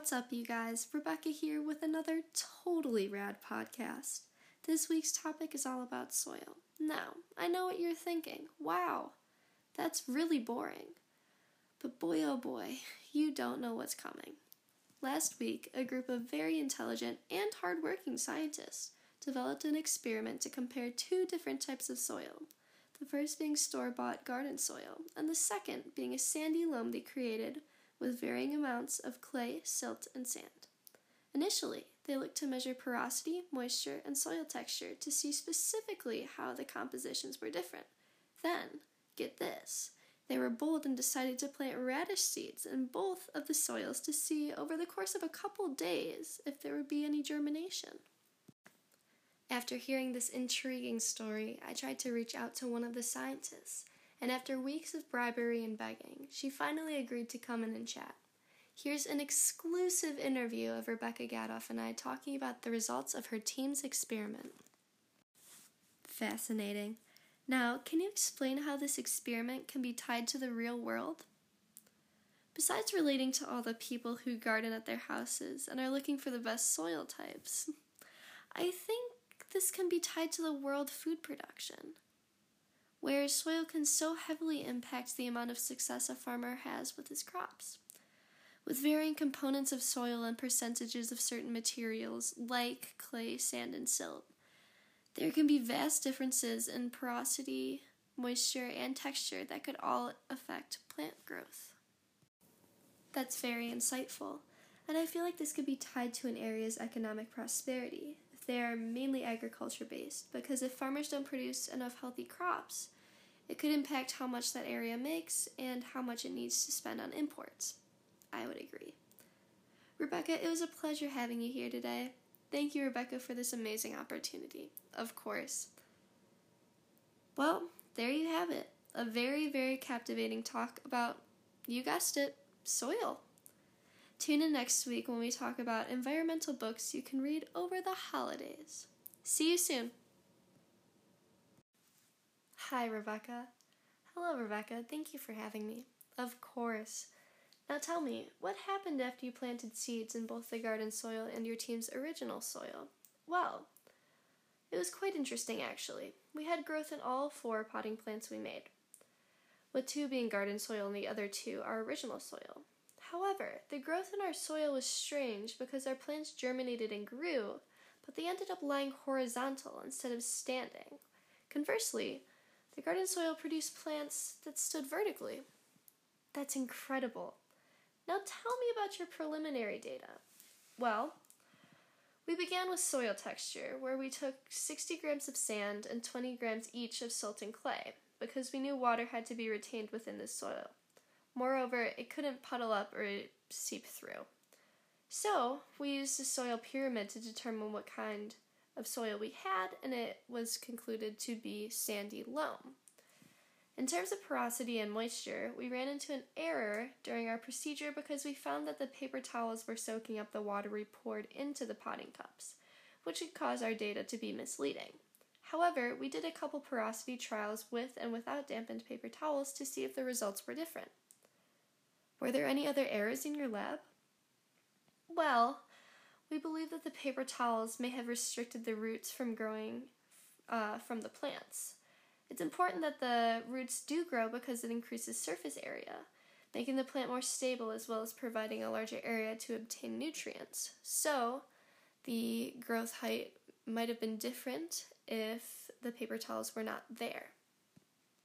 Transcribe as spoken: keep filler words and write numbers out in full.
What's up, you guys? Rebecca here with another totally rad podcast. This week's topic is all about soil. Now, I know what you're thinking. Wow, that's really boring. But boy oh boy, you don't know what's coming. Last week, a group of very intelligent and hardworking scientists developed an experiment to compare two different types of soil. The first being store-bought garden soil, and the second being a sandy loam they created with varying amounts of clay, silt, and sand. Initially, they looked to measure porosity, moisture, and soil texture to see specifically how the compositions were different. Then, get this, they were bold and decided to plant radish seeds in both of the soils to see over the course of a couple days if there would be any germination. After hearing this intriguing story, I tried to reach out to one of the scientists, and after weeks of bribery and begging, she finally agreed to come in and chat. Here's an exclusive interview of Rebecca Gadoff and I talking about the results of her team's experiment. Fascinating. Now, can you explain how this experiment can be tied to the real world? Besides relating to all the people who garden at their houses and are looking for the best soil types, I think this can be tied to the world food production, where soil can so heavily impact the amount of success a farmer has with his crops. With varying components of soil and percentages of certain materials, like clay, sand, and silt, there can be vast differences in porosity, moisture, and texture that could all affect plant growth. That's very insightful, and I feel like this could be tied to an area's economic prosperity if they are mainly agriculture-based, because if farmers don't produce enough healthy crops, it could impact how much that area makes and how much it needs to spend on imports. I would agree. Rebecca, it was a pleasure having you here today. Thank you, Rebecca, for this amazing opportunity. Of course. Well, there you have it. A very, very captivating talk about, you guessed it, soil. Tune in next week when we talk about environmental books you can read over the holidays. See you soon. Hi, Rebecca. Hello, Rebecca. Thank you for having me. Of course. Now tell me, what happened after you planted seeds in both the garden soil and your team's original soil? Well, it was quite interesting, actually. We had growth in all four potting plants we made, with two being garden soil and the other two our original soil. However, the growth in our soil was strange because our plants germinated and grew, but they ended up lying horizontal instead of standing. Conversely, the garden soil produced plants that stood vertically. That's incredible. Now tell me about your preliminary data. Well, we began with soil texture, where we took sixty grams of sand and twenty grams each of silt and clay, because we knew water had to be retained within the soil. Moreover, it couldn't puddle up or seep through. So, we used a soil pyramid to determine what kind of soil we had, and it was concluded to be sandy loam. In terms of porosity and moisture, we ran into an error during our procedure because we found that the paper towels were soaking up the water we poured into the potting cups, which could cause our data to be misleading. However, we did a couple porosity trials with and without dampened paper towels to see if the results were different. Were there any other errors in your lab? Well, we believe that the paper towels may have restricted the roots from growing uh, from the plants. It's important that the roots do grow because it increases surface area, making the plant more stable as well as providing a larger area to obtain nutrients. So, the growth height might have been different if the paper towels were not there.